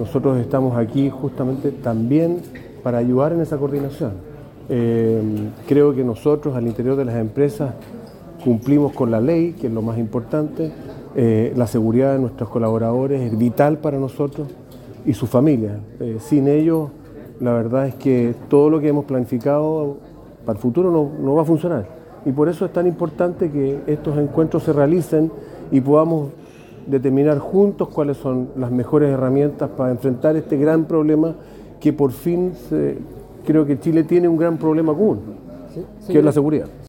Nosotros estamos aquí justamente también para ayudar en esa coordinación. Creo que nosotros al interior de las empresas cumplimos con la ley, que es lo más importante. La seguridad de nuestros colaboradores es vital para nosotros y sus familias. Sin ellos, la verdad es que todo lo que hemos planificado para el futuro no va a funcionar. Y por eso es tan importante que estos encuentros se realicen y podamos determinar juntos cuáles son las mejores herramientas para enfrentar este gran problema que por fin creo que Chile tiene un gran problema común, que es la seguridad.